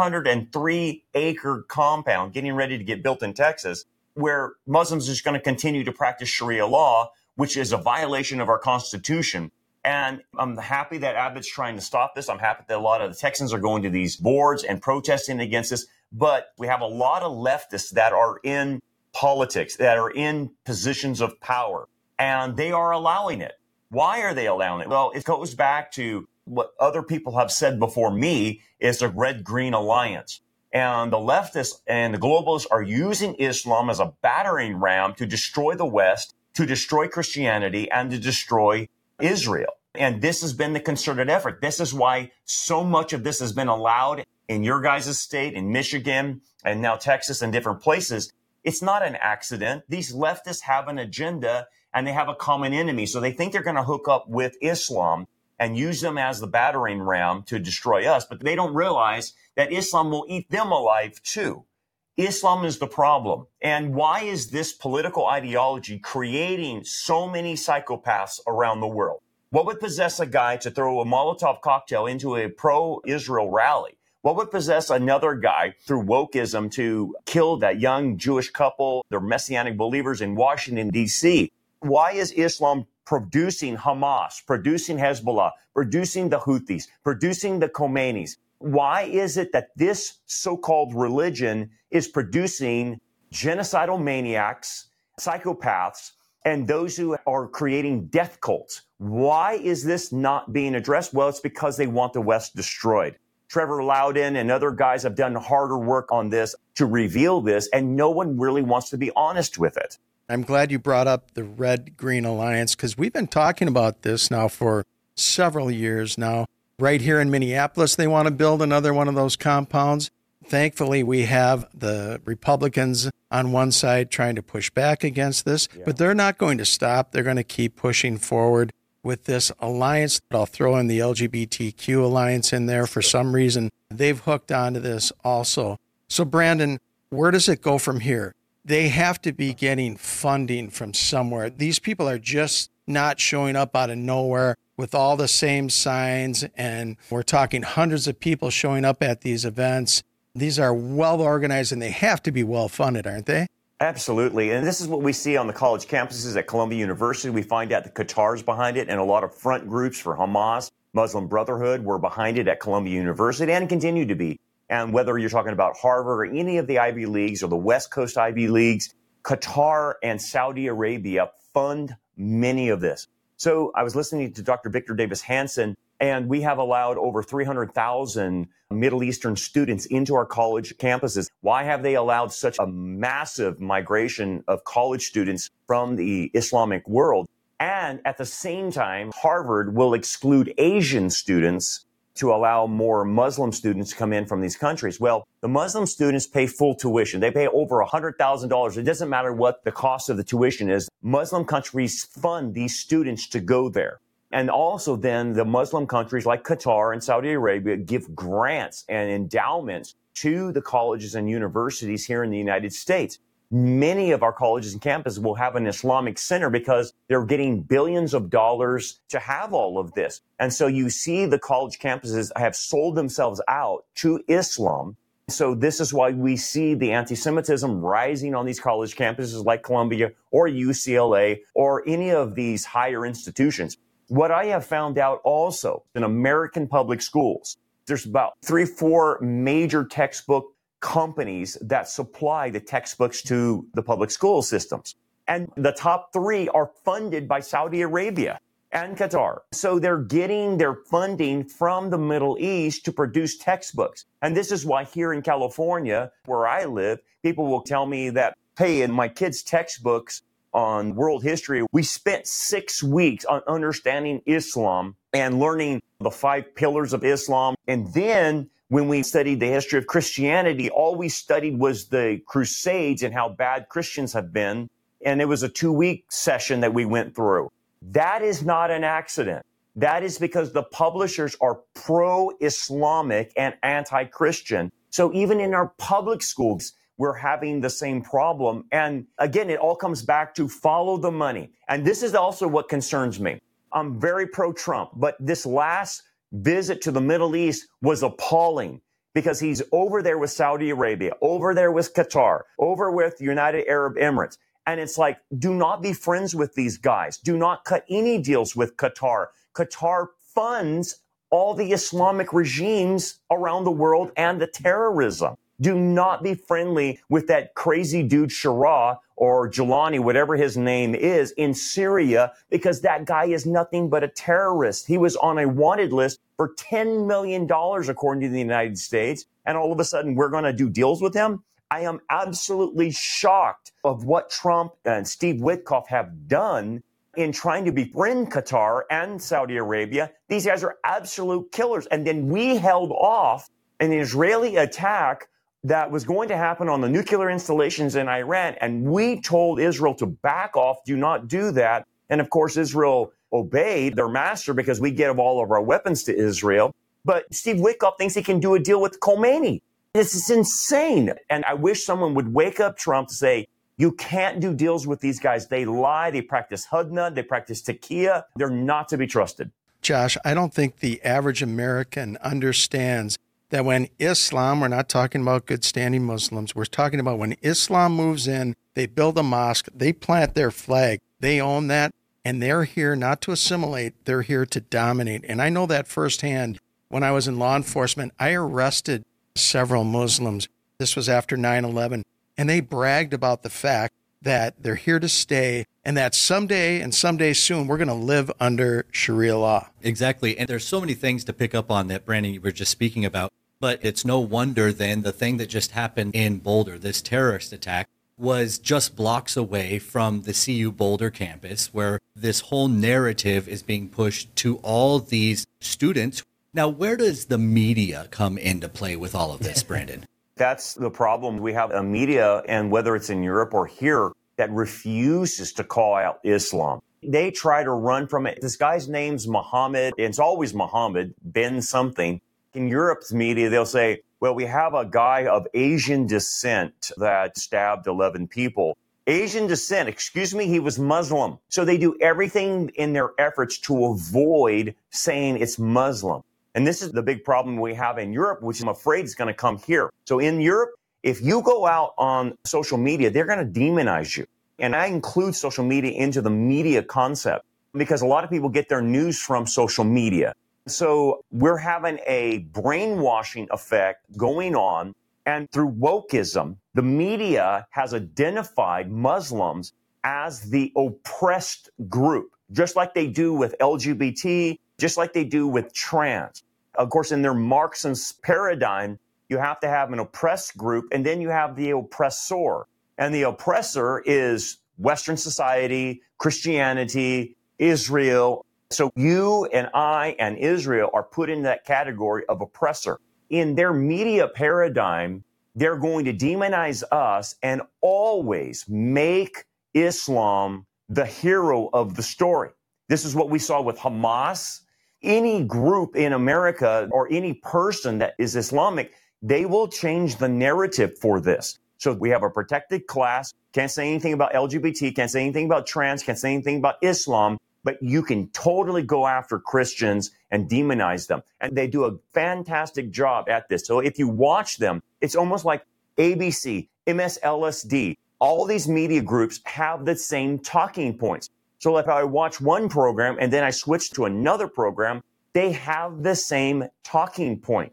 403-acre compound getting ready to get built in Texas where Muslims are just going to continue to practice Sharia law, which is a violation of our Constitution. And I'm happy that Abbott's trying to stop this. I'm happy that a lot of the Texans are going to these boards and protesting against this. But we have a lot of leftists that are in politics, that are in positions of power, and they are allowing it. Why are they allowing it? Well, it goes back to what other people have said before me, is the Red-Green Alliance. And the leftists and the globalists are using Islam as a battering ram to destroy the West, to destroy Christianity, and to destroy Israel. And this has been the concerted effort. This is why so much of this has been allowed in your guys' state, in Michigan, and now Texas and different places. It's not an accident. These leftists have an agenda and they have a common enemy. So they think they're going to hook up with Islam and use them as the battering ram to destroy us. But they don't realize that Islam will eat them alive too. Islam is the problem. And why is this political ideology creating so many psychopaths around the world? What would possess a guy to throw a Molotov cocktail into a pro-Israel rally? What would possess another guy through wokeism to kill that young Jewish couple, they're Messianic believers in Washington, D.C.? Why is Islam producing Hamas, producing Hezbollah, producing the Houthis, producing the Khomeinis? Why is it that this so-called religion is producing genocidal maniacs, psychopaths, and those who are creating death cults? Why is this not being addressed? Well, it's because they want the West destroyed. Trevor Loudon and other guys have done harder work on this to reveal this, and no one really wants to be honest with it. I'm glad you brought up the Red-Green Alliance, because we've been talking about this now for several years now. Right here in Minneapolis, they want to build another one of those compounds. Thankfully, we have the Republicans on one side trying to push back against this, but they're not going to stop. They're going to keep pushing forward with this alliance. I'll throw in the LGBTQ alliance in there. For some reason, they've hooked onto this also. So, Brandon, where does it go from here? They have to be getting funding from somewhere. These people are just not showing up out of nowhere with all the same signs, and we're talking hundreds of people showing up at these events. These are well organized, and they have to be well funded, aren't they? Absolutely. And this is what we see on the college campuses at Columbia University. We find out that Qatar's behind it, and a lot of front groups for Hamas, Muslim Brotherhood were behind it at Columbia University and continue to be. And whether you're talking about Harvard or any of the Ivy Leagues or the West Coast Ivy Leagues, Qatar and Saudi Arabia fund many of this. So I was listening to Dr. Victor Davis Hanson, and we have allowed over 300,000 Middle Eastern students into our college campuses. Why have they allowed such a massive migration of college students from the Islamic world? And at the same time, Harvard will exclude Asian students to allow more Muslim students to come in from these countries. Well, the Muslim students pay full tuition. They pay over $100,000. It doesn't matter what the cost of the tuition is. Muslim countries fund these students to go there. And also then the Muslim countries like Qatar and Saudi Arabia give grants and endowments to the colleges and universities here in the United States. Many of our colleges and campuses will have an Islamic center because they're getting billions of dollars to have all of this. And so you see the college campuses have sold themselves out to Islam. So this is why we see the anti-Semitism rising on these college campuses like Columbia or UCLA or any of these higher institutions. What I have found out also in American public schools, there's about 3-4 major textbook companies that supply the textbooks to the public school systems. And the top 3 are funded by Saudi Arabia and Qatar. So they're getting their funding from the Middle East to produce textbooks. And this is why here in California, where I live, people will tell me that, hey, in my kids' textbooks on world history, we spent 6 weeks on understanding Islam and learning the 5 pillars of Islam. And then when we studied the history of Christianity, all we studied was the Crusades and how bad Christians have been. And it was a 2-week session that we went through. That is not an accident. That is because the publishers are pro-Islamic and anti-Christian. So even in our public schools, we're having the same problem. And again, it all comes back to follow the money. And this is also what concerns me. I'm very pro-Trump, but this last visit to the Middle East was appalling because he's over there with Saudi Arabia, over there with Qatar, over with United Arab Emirates. And it's like, do not be friends with these guys. Do not cut any deals with Qatar. Qatar funds all the Islamic regimes around the world and the terrorism. Do not be friendly with that crazy dude Shara or Jelani, whatever his name is, in Syria, because that guy is nothing but a terrorist. He was on a wanted list for $10 million, according to the United States. And all of a sudden, we're going to do deals with him. I am absolutely shocked of what Trump and Steve Witkoff have done in trying to befriend Qatar and Saudi Arabia. These guys are absolute killers. And then we held off an Israeli attack that was going to happen on the nuclear installations in Iran. And we told Israel to back off, do not do that. And of course, Israel obeyed their master because we give all of our weapons to Israel. But Steve Witkoff thinks he can do a deal with Khomeini. This is insane. And I wish someone would wake up Trump to say, you can't do deals with these guys. They lie. They practice hudna. They practice taqiyya. They're not to be trusted. Josh, I don't think the average American understands that when Islam, we're not talking about good standing Muslims, we're talking about when Islam moves in, they build a mosque, they plant their flag, they own that, and they're here not to assimilate, they're here to dominate. And I know that firsthand. When I was in law enforcement, I arrested several Muslims. This was after 9/11, and they bragged about the fact that they're here to stay and that someday and someday soon we're going to live under Sharia law. Exactly. And there's so many things to pick up on that, Brandon, you were just speaking about. But it's no wonder then the thing that just happened in Boulder, this terrorist attack, was just blocks away from the CU Boulder campus, where this whole narrative is being pushed to all these students. Now, where does the media come into play with all of this, Brandon? That's the problem. We have a media, and whether it's in Europe or here, that refuses to call out Islam. They try to run from it. This guy's name's Muhammad. It's always Muhammad, Ben something. In Europe's media, they'll say, well, we have a guy of Asian descent that stabbed 11 people. Asian descent, excuse me, he was Muslim. So they do everything in their efforts to avoid saying it's Muslim. And this is the big problem we have in Europe, which I'm afraid is going to come here. So in Europe, if you go out on social media, they're going to demonize you. And I include social media into the media concept because a lot of people get their news from social media. So we're having a brainwashing effect going on. And through wokeism, the media has identified Muslims as the oppressed group, just like they do with LGBT, just like they do with trans. Of course, in their Marxian paradigm, you have to have an oppressed group, and then you have the oppressor. And the oppressor is Western society, Christianity, Israel. So you and I and Israel are put in that category of oppressor. In their media paradigm, they're going to demonize us and always make Islam the hero of the story. This is what we saw with Hamas. Any group in America or any person that is Islamic, they will change the narrative for this. So we have a protected class, can't say anything about LGBT, can't say anything about trans, can't say anything about Islam, but you can totally go after Christians and demonize them. And they do a fantastic job at this. So if you watch them, it's almost like ABC, MSLSD. All these media groups have the same talking points. So if I watch one program and then I switch to another program, they have the same talking points.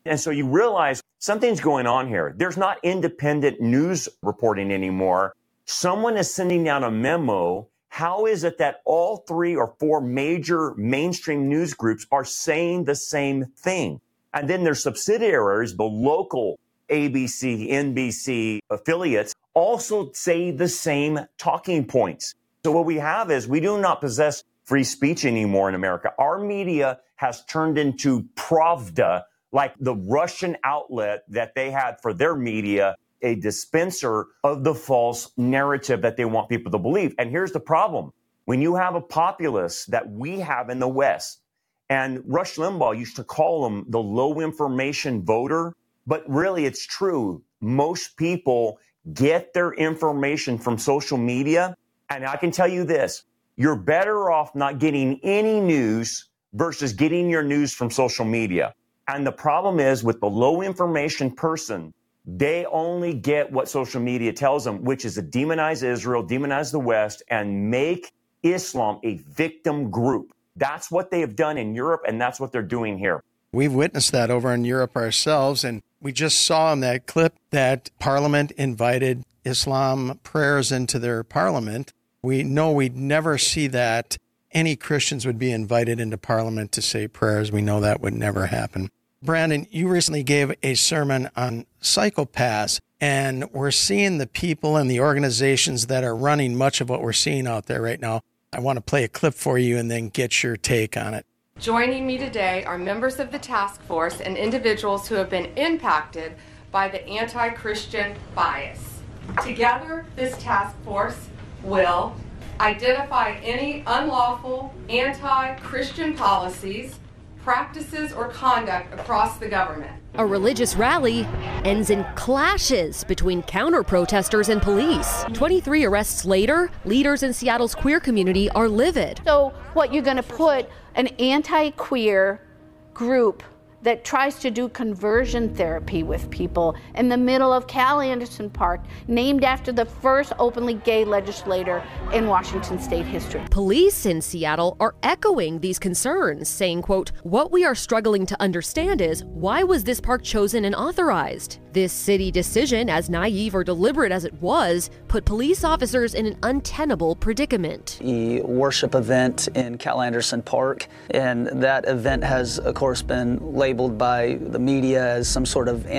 And so you realize something's going on here. There's not independent news reporting anymore. Someone is sending down a memo. How is it that all 3 or 4 major mainstream news groups are saying the same thing? And then their subsidiaries, the local ABC, NBC affiliates, also say the same talking points. So what we have is we do not possess free speech anymore in America. Our media has turned into Pravda, like the Russian outlet that they had for their media, a dispenser of the false narrative that they want people to believe. And here's the problem. When you have a populace that we have in the West, and Rush Limbaugh used to call them the low information voter, but really it's true. Most people get their information from social media. And I can tell you this, you're better off not getting any news versus getting your news from social media. And the problem is with the low information person, they only get what social media tells them, which is to demonize Israel, demonize the West, and make Islam a victim group. That's what they have done in Europe, and that's what they're doing here. We've witnessed that over in Europe ourselves, and we just saw in that clip that Parliament invited Islam prayers into their parliament. We know we'd never see that any Christians would be invited into Parliament to say prayers. We know that would never happen. Brandon, you recently gave a sermon on psychopaths, and we're seeing the people and the organizations that are running much of what we're seeing out there right now. I want to play a clip for you and then get your take on it. Joining me today are members of the task force and individuals who have been impacted by the anti-Christian bias. Together, this task force will identify any unlawful anti-Christian policies, practices, or conduct across the government. A religious rally ends in clashes between counter-protesters and police. 23 arrests later, leaders in Seattle's queer community are livid. So what you're going to put an anti-queer group that tries to do conversion therapy with people in the middle of Cal Anderson Park, named after the first openly gay legislator in Washington state history. Police in Seattle are echoing these concerns, saying, quote, "What we are struggling to understand is why was this park chosen and authorized? This city decision, as naive or deliberate as it was, put police officers in an untenable predicament." A worship event in Cal Anderson Park, and that event has, of course, been labeled by the media as some sort of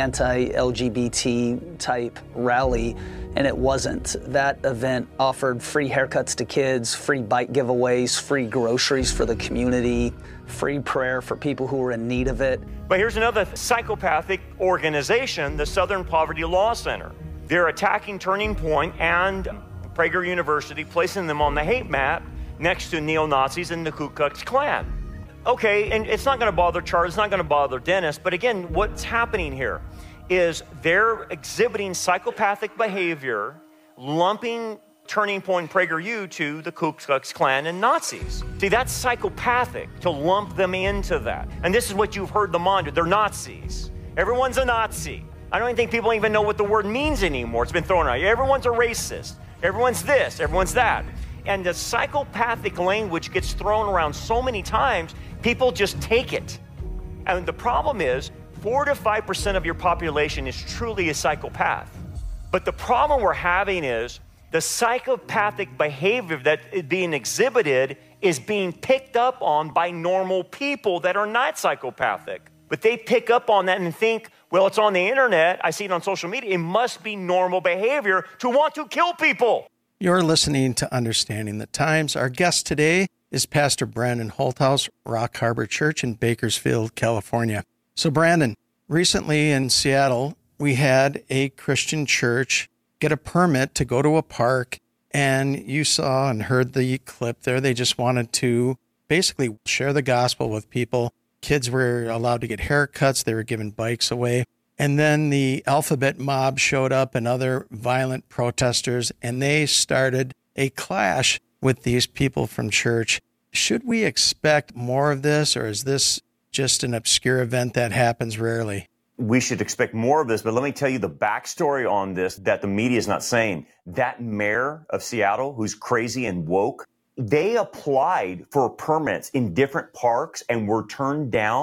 anti-LGBT type rally, and it wasn't. That event offered free haircuts to kids, free bike giveaways, free groceries for the community, free prayer for people who were in need of it. But here's another psychopathic organization, the Southern Poverty Law Center. They're attacking Turning Point and Prager University, placing them on the hate map next to neo-Nazis and the Ku Klux Klan. Okay, and it's not going to bother Charles, it's not going to bother Dennis, but again, what's happening here is they're exhibiting psychopathic behavior, lumping Turning Point and PragerU to the Ku Klux Klan and Nazis. See, that's psychopathic to lump them into that. And this is what you've heard them on. They're Nazis. Everyone's a Nazi. I don't even think people even know what the word means anymore. It's been thrown out. Everyone's a racist. Everyone's this. Everyone's that. And the psychopathic language gets thrown around so many times, people just take it. And the problem is 4 to 5% of your population is truly a psychopath. But the problem we're having is the psychopathic behavior that is being exhibited is being picked up on by normal people that are not psychopathic. But they pick up on that and think, well, it's on the internet, I see it on social media, it must be normal behavior to want to kill people. You're listening to Understanding the Times. Our guest today is Pastor Brandon Holthaus, Rock Harbor Church in Bakersfield, California. So, Brandon, recently in Seattle, we had a Christian church get a permit to go to a park, and you saw and heard the clip there. They just wanted to basically share the gospel with people. Kids were allowed to get haircuts. They were giving bikes away. And then the Alphabet mob showed up and other violent protesters, and they started a clash with these people from church. Should we expect more of this, or is this just an obscure event that happens rarely? We should expect more of this, but let me tell you the backstory on this that the media is not saying. That mayor of Seattle, who's crazy and woke, they applied for permits in different parks and were turned down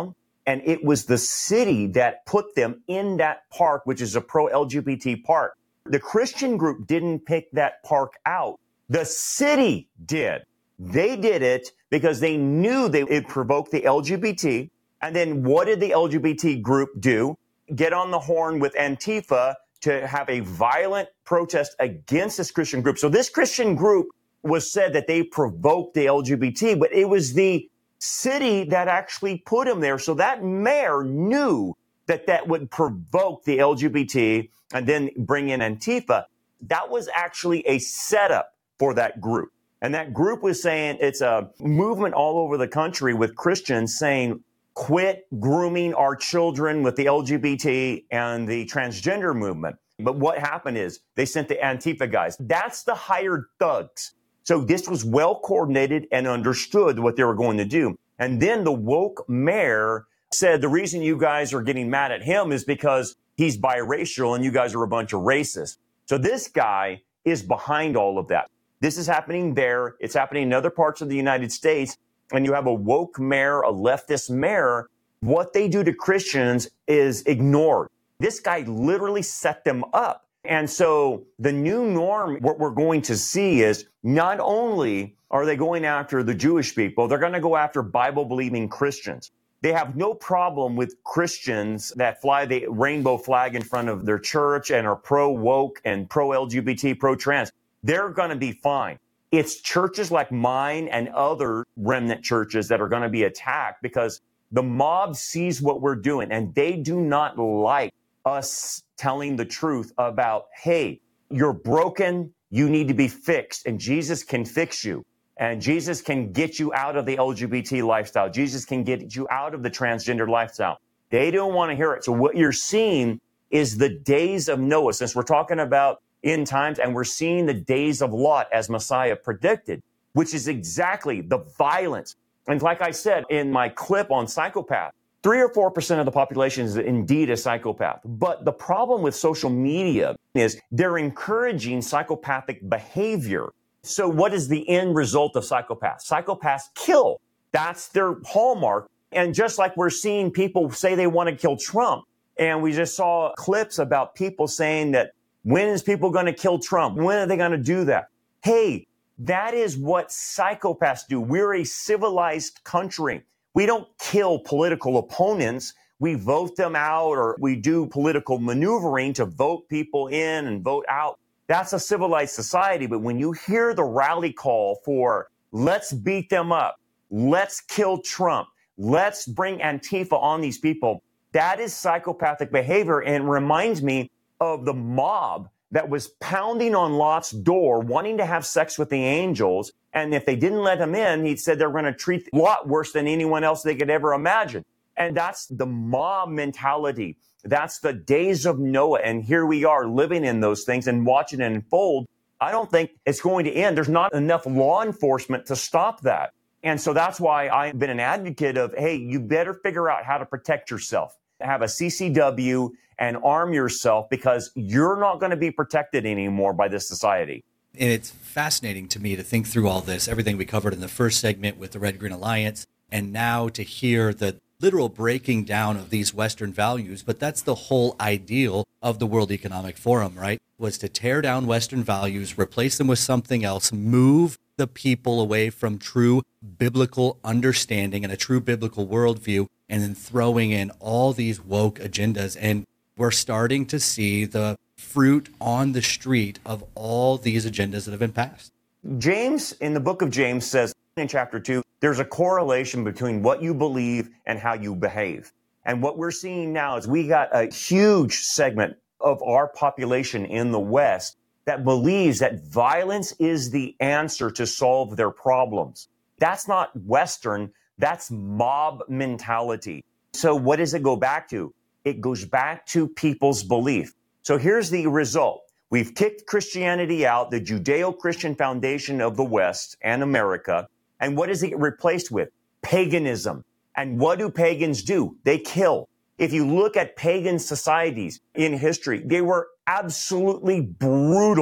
And it was the city that put them in that park, which is a pro-LGBT park. The Christian group didn't pick that park out. The city did. They did it because they knew it provoked the LGBT. And then what did the LGBT group do? Get on the horn with Antifa to have a violent protest against this Christian group. So this Christian group was said that they provoked the LGBT, but it was the city that actually put him there. So that mayor knew that would provoke the LGBT and then bring in Antifa. That was actually a setup for that group. And that group was saying, it's a movement all over the country with Christians saying, quit grooming our children with the LGBT and the transgender movement. But what happened is they sent the Antifa guys. That's the hired thugs. So this was well coordinated and understood what they were going to do. And then the woke mayor said the reason you guys are getting mad at him is because he's biracial and you guys are a bunch of racists. So this guy is behind all of that. This is happening there. It's happening in other parts of the United States. And you have a woke mayor, a leftist mayor. What they do to Christians is ignored. This guy literally set them up. And so the new norm, what we're going to see is not only are they going after the Jewish people, they're going to go after Bible-believing Christians. They have no problem with Christians that fly the rainbow flag in front of their church and are pro-woke and pro-LGBT, pro-trans. They're going to be fine. It's churches like mine and other remnant churches that are going to be attacked because the mob sees what we're doing and they do not like us telling the truth about, hey, you're broken, you need to be fixed, and Jesus can fix you. And Jesus can get you out of the LGBT lifestyle. Jesus can get you out of the transgender lifestyle. They don't want to hear it. So what you're seeing is the days of Noah, since we're talking about end times, and we're seeing the days of Lot as Messiah predicted, which is exactly the violence. And like I said in my clip on psychopath, 3 or 4% of the population is indeed a psychopath. But the problem with social media is they're encouraging psychopathic behavior. So what is the end result of psychopaths? Psychopaths kill. That's their hallmark. And just like we're seeing people say they want to kill Trump, and we just saw clips about people saying that when is people going to kill Trump? When are they going to do that? Hey, that is what psychopaths do. We're a civilized country. We don't kill political opponents. We vote them out, or we do political maneuvering to vote people in and vote out. That's a civilized society. But when you hear the rally call for let's beat them up, let's kill Trump, let's bring Antifa on these people, that is psychopathic behavior and reminds me of the mob that was pounding on Lot's door, wanting to have sex with the angels. And if they didn't let him in, he said they were going to treat Lot worse than anyone else they could ever imagine. And that's the mob mentality. That's the days of Noah. And here we are living in those things and watching it unfold. I don't think it's going to end. There's not enough law enforcement to stop that. And so that's why I've been an advocate of, hey, you better figure out how to protect yourself. Have a CCW and arm yourself, because you're not going to be protected anymore by this society. And it's fascinating to me to think through all this, everything we covered in the first segment with the Red Green Alliance, and now to hear the literal breaking down of these Western values. But that's the whole ideal of the World Economic Forum, right? Was to tear down Western values, replace them with something else, move the people away from true biblical understanding and a true biblical worldview, and then throwing in all these woke agendas. And we're starting to see the fruit on the street of all these agendas that have been passed. James, in the book of James, says in chapter 2, there's a correlation between what you believe and how you behave. And what we're seeing now is we got a huge segment of our population in the West that believes that violence is the answer to solve their problems. That's not Western, that's mob mentality. So what does it go back to? It goes back to people's belief. So here's the result. We've kicked Christianity out, the Judeo-Christian foundation of the West and America. And what does it get replaced with? Paganism. And what do pagans do? They kill. If you look at pagan societies in history, they were absolutely brutal.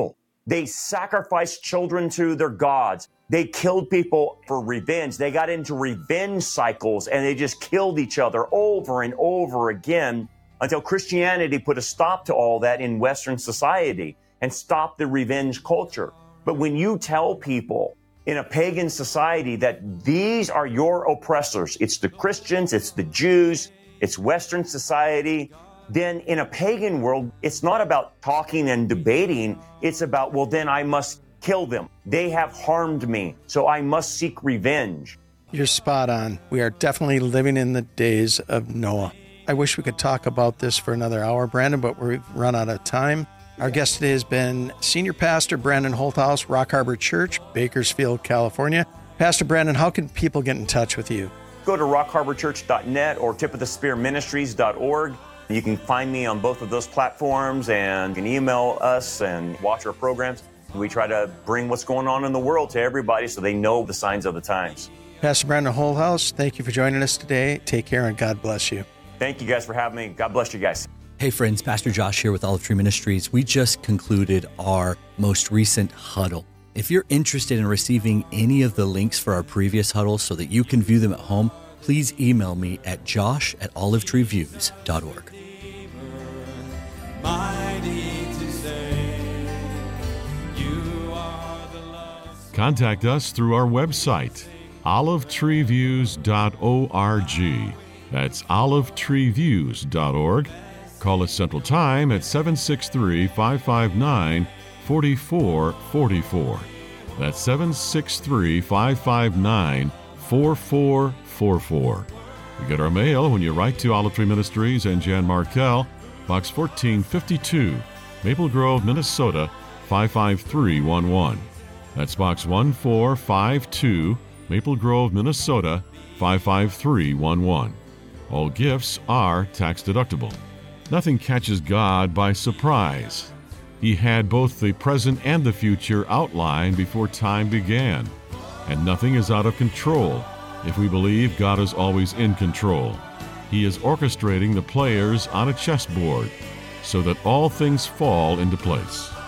They sacrificed children to their gods. They killed people for revenge. They got into revenge cycles and they just killed each other over and over again until Christianity put a stop to all that in Western society and stopped the revenge culture. But when you tell people in a pagan society that these are your oppressors, it's the Christians, it's the Jews, it's Western society, then in a pagan world, it's not about talking and debating. It's about, well, then I must kill them. They have harmed me, so I must seek revenge. You're spot on. We are definitely living in the days of Noah. I wish we could talk about this for another hour, Brandon, but we've run out of time. Our guest today has been Senior Pastor Brandon Holthaus, Rock Harbor Church, Bakersfield, California. Pastor Brandon, how can people get in touch with you? Go to rockharborchurch.net or tipofthespearministries.org. You can find me on both of those platforms and you can email us and watch our programs. We try to bring what's going on in the world to everybody so they know the signs of the times. Pastor Brandon Holthaus, thank you for joining us today. Take care and God bless you. Thank you guys for having me. God bless you guys. Hey friends, Pastor Josh here with Olive Tree Ministries. We just concluded our most recent huddle. If you're interested in receiving any of the links for our previous huddles so that you can view them at home, please email me at josh@olivetreeviews.org. Contact us through our website, olivetreeviews.org. That's olivetreeviews.org. Call us Central Time at 763-559-4444. That's 763-559-4444. You get our mail when you write to Olive Tree Ministries and Jan Markell, Box 1452, Maple Grove, Minnesota, 55311. That's Box 1452, Maple Grove, Minnesota, 55311. All gifts are tax deductible. Nothing catches God by surprise. He had both the present and the future outlined before time began. And nothing is out of control if we believe God is always in control. He is orchestrating the players on a chessboard so that all things fall into place.